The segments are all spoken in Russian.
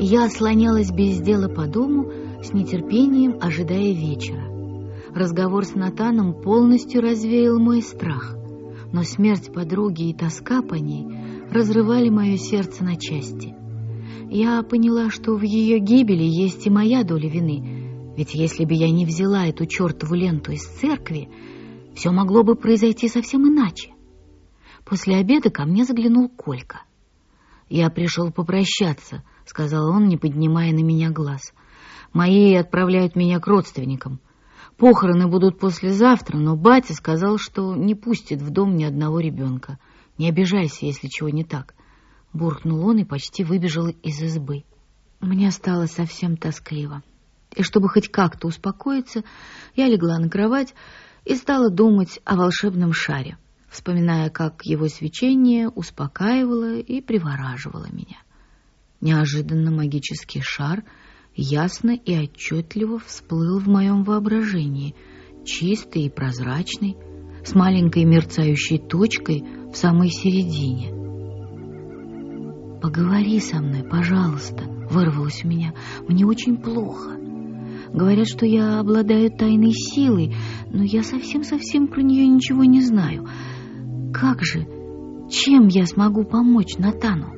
Я слонялась без дела по дому, с нетерпением ожидая вечера. Разговор с Натаном полностью развеял мой страх, но смерть подруги и тоска по ней разрывали мое сердце на части. Я поняла, что в ее гибели есть и моя доля вины, ведь если бы я не взяла эту чертову ленту из церкви, все могло бы произойти совсем иначе. После обеда ко мне заглянул Колька. «Я пришел попрощаться», — сказал он, не поднимая на меня глаз. «Мои отправляют меня к родственникам. Похороны будут послезавтра, но батя сказал, что не пустит в дом ни одного ребенка. Не обижайся, если чего не так». Буркнул он и почти выбежал из избы. Мне стало совсем тоскливо. И чтобы хоть как-то успокоиться, я легла на кровать и стала думать о волшебном шаре, вспоминая, как его свечение успокаивало и привораживало меня. Неожиданно магический шар ясно и отчетливо всплыл в моем воображении, чистый и прозрачный, с маленькой мерцающей точкой в самой середине. «Поговори со мной, пожалуйста», — вырвалось у меня. «Мне очень плохо. Говорят, что я обладаю тайной силой, но я совсем-совсем про нее ничего не знаю. Как же, чем я смогу помочь Натану?»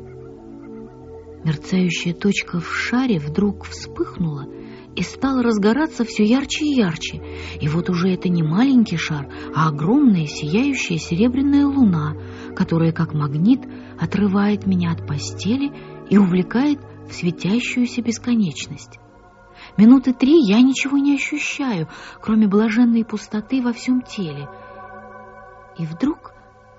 Мерцающая точка в шаре вдруг вспыхнула и стала разгораться все ярче и ярче. И вот уже это не маленький шар, а огромная сияющая серебряная луна, которая, как магнит, отрывает меня от постели и увлекает в светящуюся бесконечность. Минуты 3 я ничего не ощущаю, кроме блаженной пустоты во всем теле. И вдруг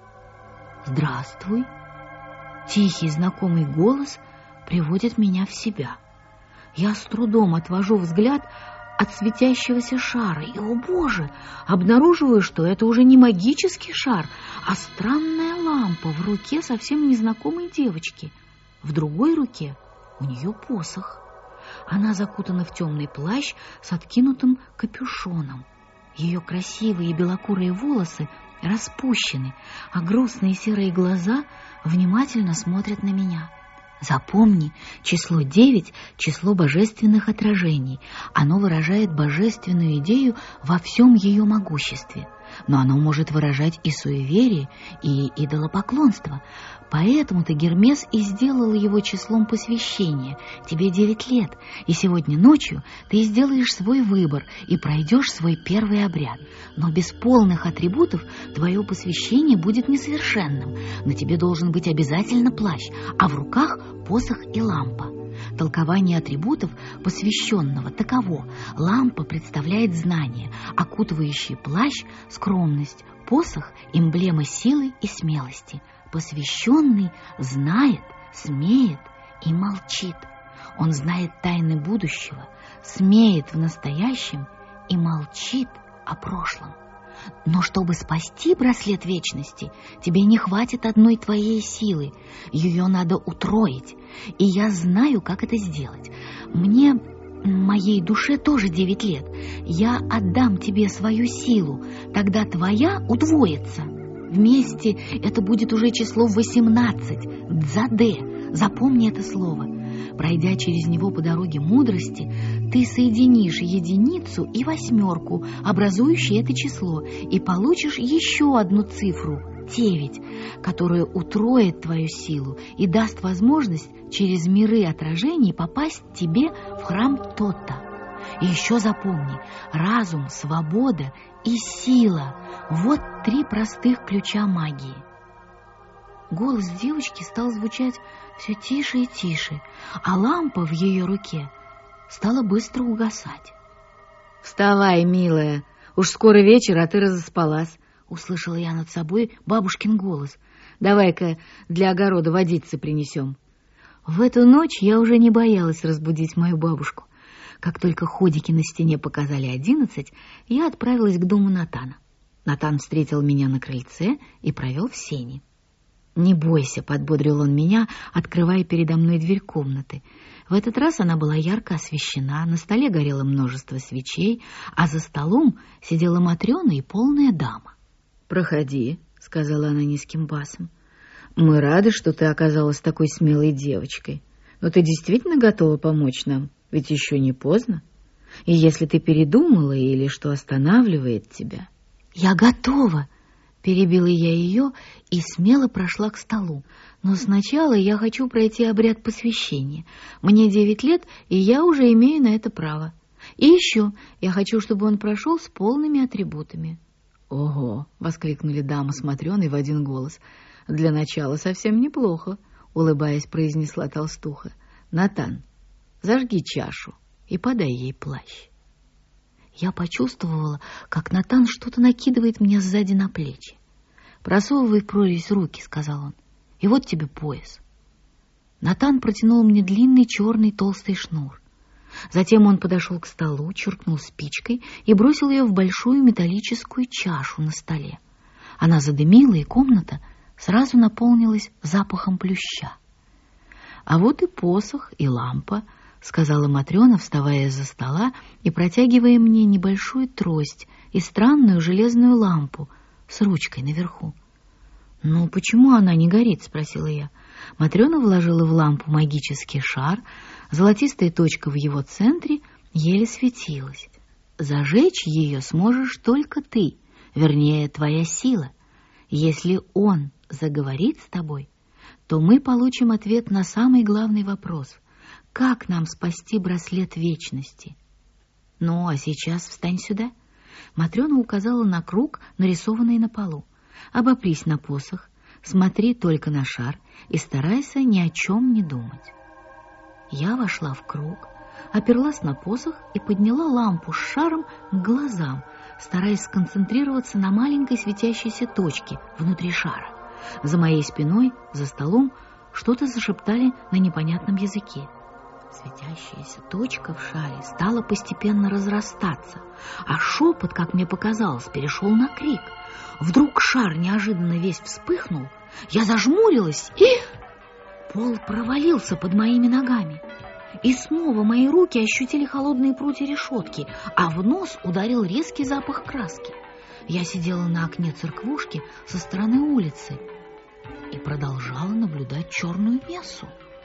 «Здравствуй!» Тихий знакомый голос приводит меня в себя. Я с трудом отвожу взгляд от светящегося шара и, о боже, обнаруживаю, что это уже не магический шар, а странная лампа в руке совсем незнакомой девочки. В другой руке у нее посох. Она закутана в темный плащ с откинутым капюшоном. Ее красивые белокурые волосы распущены, а грустные серые глаза внимательно смотрят на меня. Запомни, число 9 — число божественных отражений. Оно выражает божественную идею во всем ее могуществе. Но оно может выражать и суеверие, и идолопоклонство. Поэтому-то Гермес и сделал его числом посвящения. Тебе 9 лет, и сегодня ночью ты сделаешь свой выбор и пройдешь свой первый обряд. Но без полных атрибутов твое посвящение будет несовершенным. На тебе должен быть обязательно плащ, а в руках посох и лампа. Толкование атрибутов посвященного таково: лампа представляет знание, окутывающий плащ — скромность, посох — эмблема силы и смелости. Посвященный знает, смеет и молчит. Он знает тайны будущего, смеет в настоящем и молчит о прошлом. Но чтобы спасти браслет вечности, тебе не хватит одной твоей силы. Ее надо утроить. И я знаю, как это сделать. Моей душе тоже 9 лет. Я отдам тебе свою силу. Тогда твоя удвоится. Вместе это будет уже число 18. Дзаде. Запомни это слово. Пройдя через него по дороге мудрости, ты соединишь единицу и 8, образующие это число, и получишь еще одну цифру — 9, которая утроит твою силу и даст возможность через миры отражений попасть тебе в храм Тотта. И еще запомни: разум, свобода и сила — вот 3 простых ключа магии. Голос девочки стал звучать все тише и тише, а лампа в ее руке стала быстро угасать. «Вставай, милая, уж скоро вечер, а ты разоспалась», — услышала я над собой бабушкин голос. «Давай-ка для огорода водицы принесем». В эту ночь я уже не боялась разбудить мою бабушку. Как только ходики на стене показали 11, я отправилась к дому Натана. Натан встретил меня на крыльце и провел в сени. «Не бойся», — подбодрил он меня, открывая передо мной дверь комнаты. В этот раз она была ярко освещена, на столе горело множество свечей, а за столом сидела Матрена и полная дама. «Проходи», — сказала она низким басом. «Мы рады, что ты оказалась такой смелой девочкой. Но ты действительно готова помочь нам? Ведь еще не поздно. И если ты передумала или что останавливает тебя...» «Я готова!» — перебила я ее и смело прошла к столу. «Но сначала я хочу пройти обряд посвящения. Мне 9 лет, и я уже имею на это право. И еще я хочу, чтобы он прошел с полными атрибутами». «Ого!» — воскликнули дамы с Матрёной в один голос. «Для начала совсем неплохо», — улыбаясь, произнесла толстуха. «Натан, зажги чашу и подай ей плащ». Я почувствовала, как Натан что-то накидывает мне сзади на плечи. «Просовывай в прорезь руки», — сказал он, — «и вот тебе пояс». Натан протянул мне длинный черный толстый шнур. Затем он подошел к столу, чиркнул спичкой и бросил ее в большую металлическую чашу на столе. Она задымила, и комната сразу наполнилась запахом плюща. «А вот и посох, и лампа», — сказала Матрёна, вставая из-за стола и протягивая мне небольшую трость и странную железную лампу с ручкой наверху. «Ну, почему она не горит?» — спросила я. Матрёна вложила в лампу магический шар, золотистая точка в его центре еле светилась. «Зажечь ее сможешь только ты, вернее, твоя сила. Если он заговорит с тобой, то мы получим ответ на самый главный вопрос — как нам спасти браслет вечности? Ну, а сейчас встань сюда». Матрёна указала на круг, нарисованный на полу. «Обопрись на посох, смотри только на шар и старайся ни о чем не думать». Я вошла в круг, оперлась на посох и подняла лампу с шаром к глазам, стараясь сконцентрироваться на маленькой светящейся точке внутри шара. За моей спиной, за столом, что-то зашептали на непонятном языке. Светящаяся точка в шаре стала постепенно разрастаться, а шепот, как мне показалось, перешел на крик. Вдруг шар неожиданно весь вспыхнул, я зажмурилась, и пол провалился под моими ногами. И снова мои руки ощутили холодные прутья решетки, а в нос ударил резкий запах краски. Я сидела на окне церквушки со стороны улицы и продолжала наблюдать черную мессу.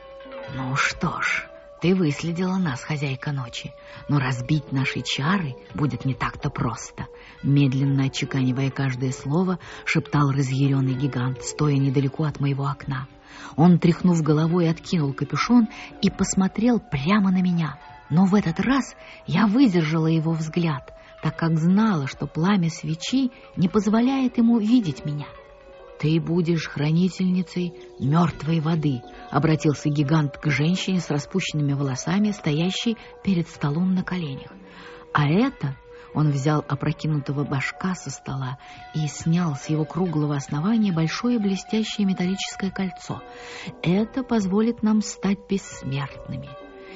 «Ну что ж, ты выследила нас, хозяйка ночи, но разбить наши чары будет не так-то просто», медленно отчеканивая каждое слово, шептал разъяренный гигант, стоя недалеко от моего окна. Он, тряхнув головой, откинул капюшон и посмотрел прямо на меня. Но в этот раз я выдержала его взгляд, так как знала, что пламя свечи не позволяет ему видеть меня. «Ты будешь хранительницей мертвой воды», — обратился гигант к женщине с распущенными волосами, стоящей перед столом на коленях. «А это...» — он взял опрокинутого башка со стола и снял с его круглого основания большое блестящее металлическое кольцо. «Это позволит нам стать бессмертными.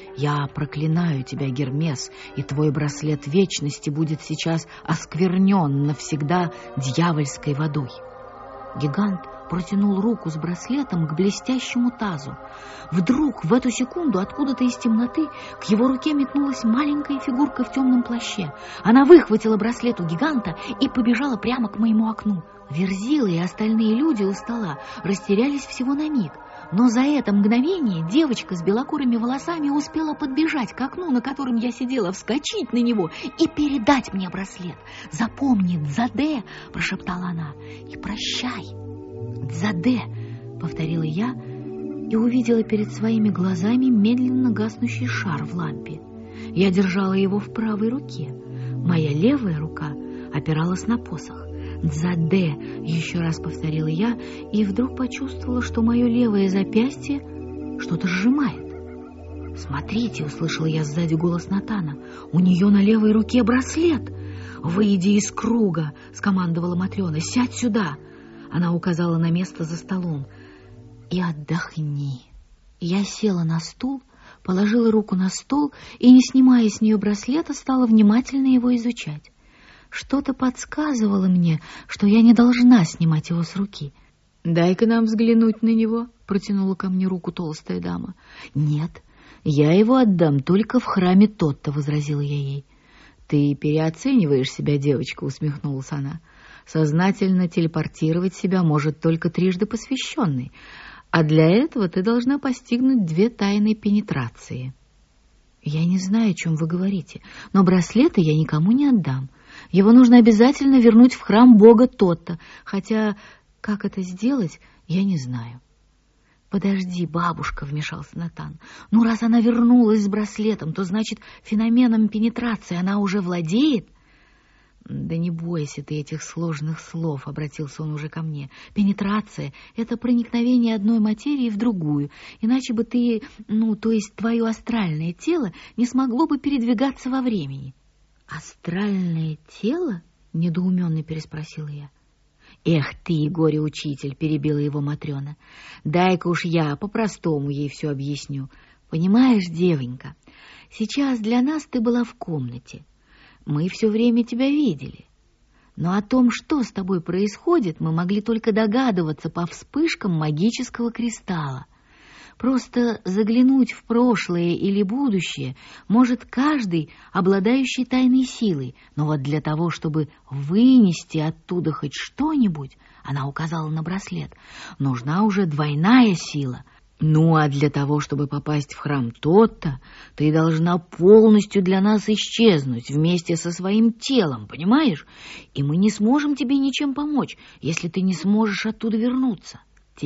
Я проклинаю тебя, Гермес, и твой браслет вечности будет сейчас осквернен навсегда дьявольской водой». Гигант протянул руку с браслетом к блестящему тазу. Вдруг в эту секунду откуда-то из темноты к его руке метнулась маленькая фигурка в темном плаще. Она выхватила браслет у гиганта и побежала прямо к моему окну. Верзила и остальные люди у стола растерялись всего на миг. Но за это мгновение девочка с белокурыми волосами успела подбежать к окну, на котором я сидела, вскочить на него и передать мне браслет. «Запомни, Дзаде!» — прошептала она. «И прощай!» «Дзаде!» — повторила я и увидела перед своими глазами медленно гаснущий шар в лампе. Я держала его в правой руке. Моя левая рука опиралась на посох. «Дзаде!» — еще раз повторила я, и вдруг почувствовала, что мое левое запястье что-то сжимает. «Смотрите!» — услышала я сзади голос Натана. «У нее на левой руке браслет!» «Выйди из круга!» — скомандовала Матрёна. «Сядь сюда!» Она указала на место за столом. «И отдохни!» Я села на стул, положила руку на стол и, не снимая с нее браслета, стала внимательно его изучать. Что-то подсказывало мне, что я не должна снимать его с руки. «Дай-ка нам взглянуть на него», — протянула ко мне руку толстая дама. «Нет, я его отдам только в храме Тотто», — возразила я ей. «Ты переоцениваешь себя, девочка», — усмехнулась она. «Сознательно телепортировать себя может только трижды посвященный, А для этого ты должна постигнуть 2 тайны пенетрации. Я не знаю, о чем вы говорите, но браслеты я никому не отдам. Его нужно обязательно вернуть в храм бога Тотта, хотя как это сделать, я не знаю. «Подожди, бабушка», — вмешался Натан. «Ну, раз она вернулась с браслетом, то, значит, феноменом пенетрации она уже владеет?» «Да не бойся ты этих сложных слов», — обратился он уже ко мне. «Пенетрация — это проникновение одной материи в другую, иначе бы ты, то есть твое астральное тело, не смогло бы передвигаться во времени». «Астральное тело?» — недоуменно переспросила я. «Эх ты, горе-учитель!» — перебила его Матрена. «Дай-ка уж я по-простому ей все объясню. Понимаешь, девонька, сейчас для нас ты была в комнате. Мы все время тебя видели. Но о том, что с тобой происходит, мы могли только догадываться по вспышкам магического кристалла. Просто заглянуть в прошлое или будущее может каждый, обладающий тайной силой, но вот для того, чтобы вынести оттуда хоть что-нибудь, она указала на браслет, нужна уже двойная сила. Ну, а для того, чтобы попасть в храм Тотта, ты должна полностью для нас исчезнуть вместе со своим телом, понимаешь? И мы не сможем тебе ничем помочь, если ты не сможешь оттуда вернуться.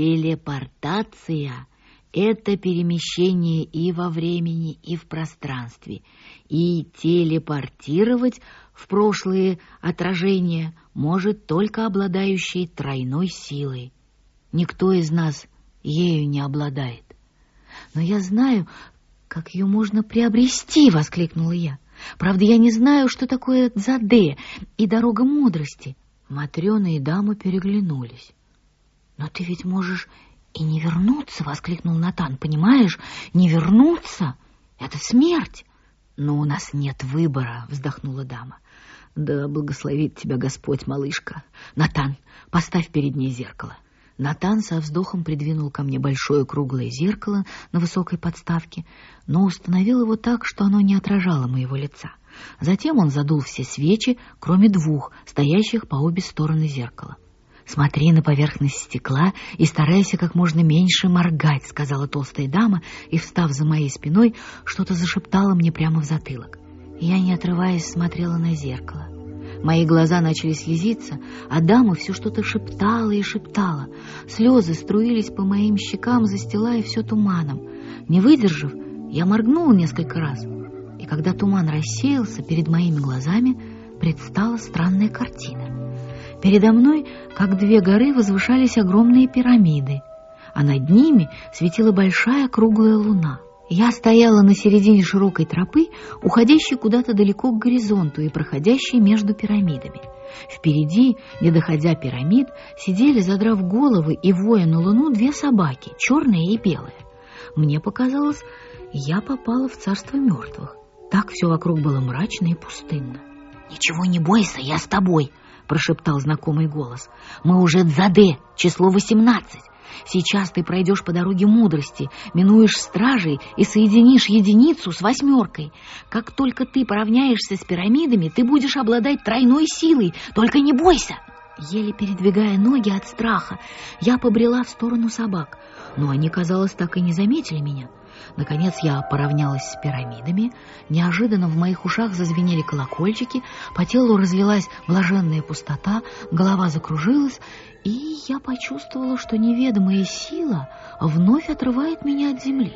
Телепортация — это перемещение и во времени, и в пространстве. И телепортировать в прошлые отражения может только обладающий тройной силой. Никто из нас ею не обладает. «Но я знаю, как ее можно приобрести», — воскликнула я. «Правда, я не знаю, что такое дзаде и дорога мудрости». Матрена и дама переглянулись. «Но ты ведь можешь и не вернуться», — воскликнул Натан. «Понимаешь, не вернуться — это смерть». «Но у нас нет выбора», — вздохнула дама. «Да благословит тебя Господь, малышка. Натан, поставь перед ней зеркало». Натан со вздохом придвинул ко мне большое круглое зеркало на высокой подставке, но установил его так, что оно не отражало моего лица. Затем он задул все свечи, кроме 2, стоящих по обе стороны зеркала. «Смотри на поверхность стекла и старайся как можно меньше моргать», — сказала толстая дама, и, встав за моей спиной, что-то зашептала мне прямо в затылок. Я, не отрываясь, смотрела на зеркало. Мои глаза начали слезиться, а дама все что-то шептала и шептала. Слезы струились по моим щекам, застилая все туманом. Не выдержав, я моргнула несколько раз, и когда туман рассеялся, перед моими глазами предстала странная картина. Передо мной, как 2 горы, возвышались огромные пирамиды, а над ними светила большая круглая луна. Я стояла на середине широкой тропы, уходящей куда-то далеко к горизонту и проходящей между пирамидами. Впереди, не доходя пирамид, сидели, задрав головы и воя на луну, 2 собаки, черная и белая. Мне показалось, я попала в царство мертвых. Так все вокруг было мрачно и пустынно. «Ничего не бойся, я с тобой», — прошептал знакомый голос. «Мы уже дзаде, число 18. Сейчас ты пройдешь по дороге мудрости, минуешь стражей и соединишь единицу с 8. Как только ты поравняешься с пирамидами, ты будешь обладать тройной силой. Только не бойся!» Еле передвигая ноги от страха, я побрела в сторону собак, но они, казалось, так и не заметили меня. Наконец я поравнялась с пирамидами, неожиданно в моих ушах зазвенели колокольчики, по телу разлилась блаженная пустота, голова закружилась, и я почувствовала, что неведомая сила вновь отрывает меня от земли.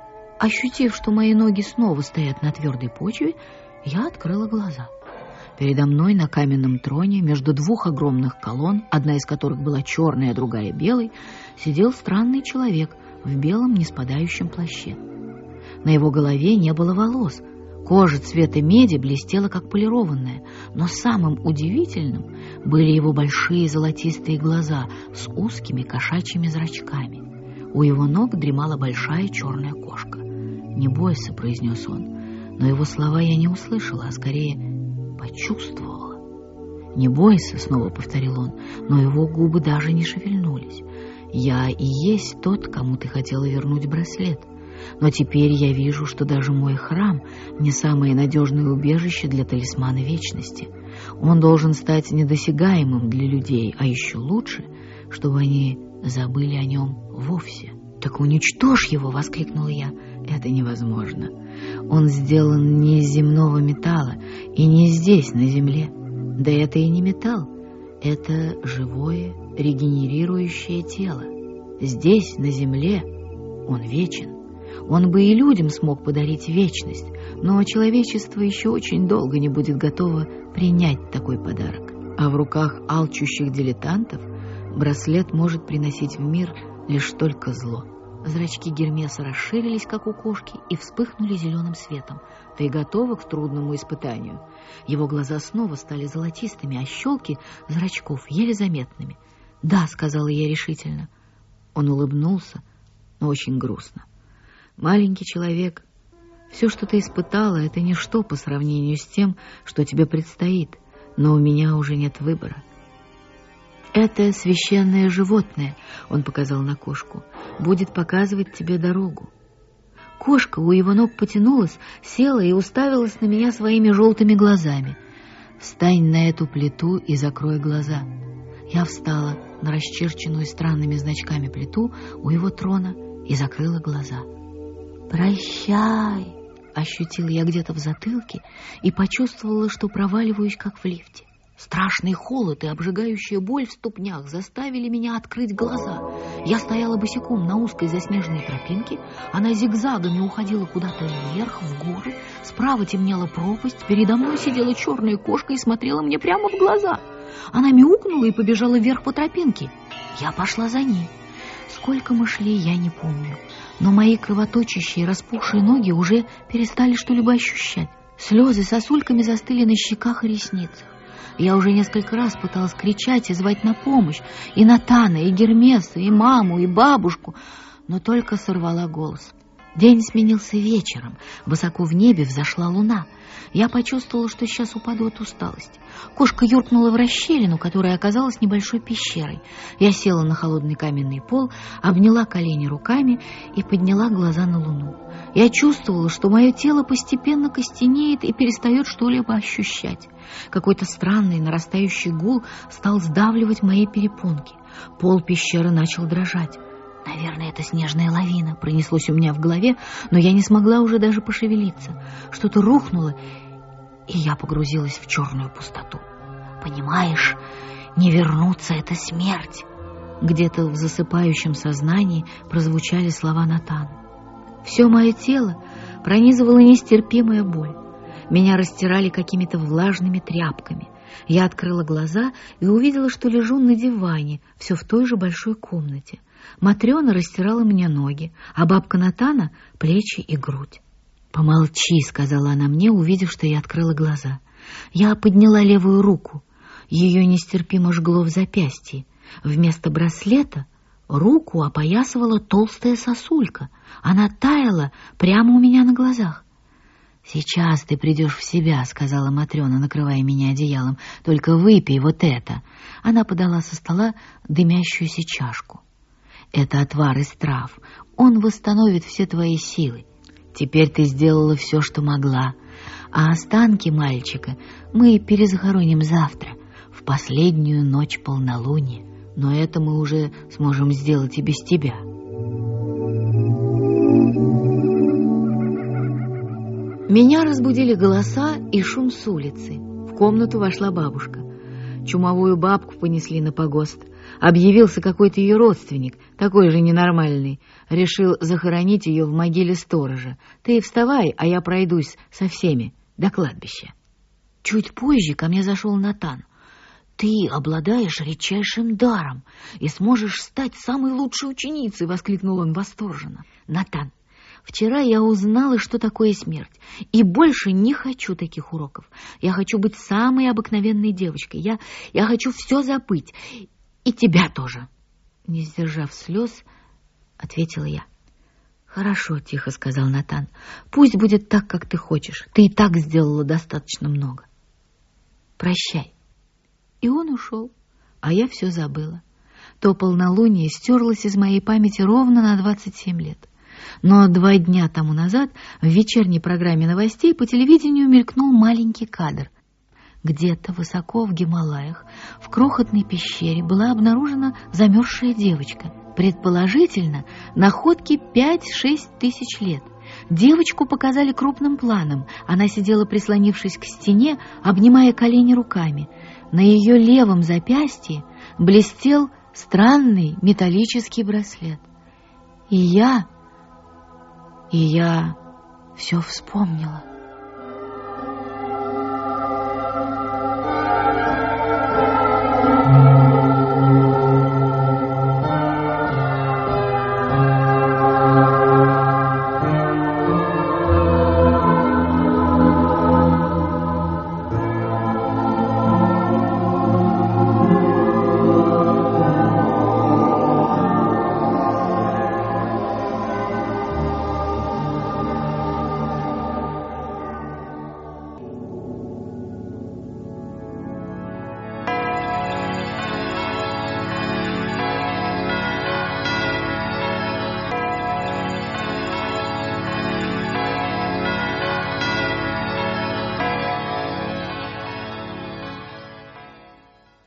Ощутив, что мои ноги снова стоят на твердой почве, я открыла глаза. Передо мной на каменном троне, между 2 огромных колонн, одна из которых была черной, а другая белой, сидел странный человек в белом неспадающем плаще. На его голове не было волос, кожа цвета меди блестела, как полированная, но самым удивительным были его большие золотистые глаза с узкими кошачьими зрачками. У его ног дремала большая черная кошка. «Не бойся», — произнес он, но его слова я не услышала, а скорее почувствовала. «Не бойся», — снова повторил он, но его губы даже не шевельнулись. «Я и есть тот, кому ты хотела вернуть браслет. Но теперь я вижу, что даже мой храм не самое надежное убежище для талисмана вечности. Он должен стать недосягаемым для людей, а еще лучше, чтобы они забыли о нем вовсе». «Так уничтожь его!» — воскликнула я. «Это невозможно. Он сделан не из земного металла и не здесь, на земле. Да это и не металл. Это живое, регенерирующее тело. Здесь, на земле, он вечен. Он бы и людям смог подарить вечность, но человечество еще очень долго не будет готово принять такой подарок. А в руках алчущих дилетантов браслет может приносить в мир лишь только зло». Зрачки Гермеса расширились, как у кошки, и вспыхнули зеленым светом. «Ты готова к трудному испытанию?» Его глаза снова стали золотистыми, а щелки зрачков еле заметными. «Да», — сказала я решительно. Он улыбнулся, но очень грустно. «Маленький человек, все, что ты испытала, это ничто по сравнению с тем, что тебе предстоит, но у меня уже нет выбора». «Это священное животное», — он показал на кошку, — «будет показывать тебе дорогу». Кошка у его ног потянулась, села и уставилась на меня своими желтыми глазами. «Встань на эту плиту и закрой глаза». Я встала на расчерченную странными значками плиту у его трона и закрыла глаза. «Прощай», — ощутила я где-то в затылке и почувствовала, что проваливаюсь, как в лифте. Страшный холод и обжигающая боль в ступнях заставили меня открыть глаза. Я стояла босиком на узкой заснеженной тропинке. Она зигзагами уходила куда-то вверх, в горы. Справа темнела пропасть. Передо мной сидела черная кошка и смотрела мне прямо в глаза. Она мяукнула и побежала вверх по тропинке. Я пошла за ней. Сколько мы шли, я не помню. Но мои кровоточащие, распухшие ноги уже перестали что-либо ощущать. Слезы сосульками застыли на щеках и ресницах. Я уже несколько раз пыталась кричать и звать на помощь и Натана, и Гермеса, и маму, и бабушку, но только сорвала голос. День сменился вечером. Высоко в небе взошла луна. Я почувствовала, что сейчас упаду от усталости. Кошка юркнула в расщелину, которая оказалась небольшой пещерой. Я села на холодный каменный пол, обняла колени руками и подняла глаза на луну. Я чувствовала, что мое тело постепенно костенеет и перестает что-либо ощущать. Какой-то странный нарастающий гул стал сдавливать мои перепонки. Пол пещеры начал дрожать. «Наверное, это снежная лавина», — пронеслось у меня в голове, но я не смогла уже даже пошевелиться. Что-то рухнуло, и я погрузилась в черную пустоту. «Понимаешь, не вернуться — это смерть». Где-то в засыпающем сознании прозвучали слова Натана. Все мое тело пронизывала нестерпимая боль. Меня растирали какими-то влажными тряпками. Я открыла глаза и увидела, что лежу на диване, все в той же большой комнате. Матрена растирала мне ноги, а бабка Натана — плечи и грудь. «Помолчи», — сказала она мне, увидев, что я открыла глаза. Я подняла левую руку. Ее нестерпимо жгло в запястье. Вместо браслета руку опоясывала толстая сосулька. Она таяла прямо у меня на глазах. «Сейчас ты придешь в себя», — сказала Матрена, накрывая меня одеялом. «Только выпей вот это». Она подала со стола дымящуюся чашку. «Это отвар из трав. Он восстановит все твои силы. Теперь ты сделала все, что могла. А останки мальчика мы перезахороним завтра, в последнюю ночь полнолуния. Но это мы уже сможем сделать и без тебя». Меня разбудили голоса и шум с улицы. В комнату вошла бабушка. Чумовую бабку понесли на погост. Объявился какой-то ее родственник, такой же ненормальный. Решил захоронить ее в могиле сторожа. Ты вставай, а я пройдусь со всеми до кладбища. Чуть позже ко мне зашел Натан. «Ты обладаешь редчайшим даром и сможешь стать самой лучшей ученицей», — воскликнул он восторженно. «Натан, вчера я узнала, что такое смерть, и больше не хочу таких уроков. Я хочу быть самой обыкновенной девочкой. Я хочу все забыть. И тебя тоже». Не сдержав слез, ответила я. «Хорошо», — тихо сказал Натан. «Пусть будет так, как ты хочешь. Ты и так сделала достаточно много. Прощай». И он ушел, а я все забыла. То полнолуние стерлось из моей памяти ровно на 27 лет. Но 2 дня тому назад в вечерней программе новостей по телевидению мелькнул маленький кадр. Где-то высоко в Гималаях, в крохотной пещере, была обнаружена замерзшая девочка. Предположительно, находке 5-6 тысяч лет. Девочку показали крупным планом. Она сидела, прислонившись к стене, обнимая колени руками. На ее левом запястье блестел странный металлический браслет. И я все вспомнила.